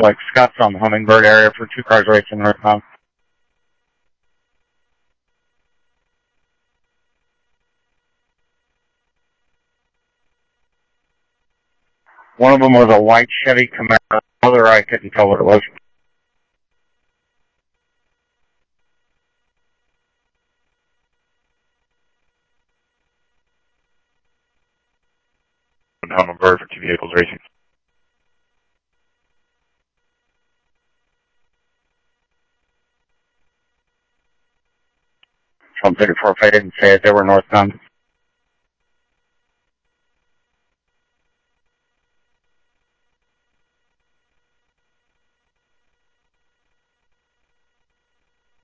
like Scott's on the Hummingbird area for 2 cars racing northbound. One of them was a white Chevy Camaro. The other I couldn't tell what it was. Hummingbird for 2 vehicles racing. Trump 34, if I didn't say it, they were northbound.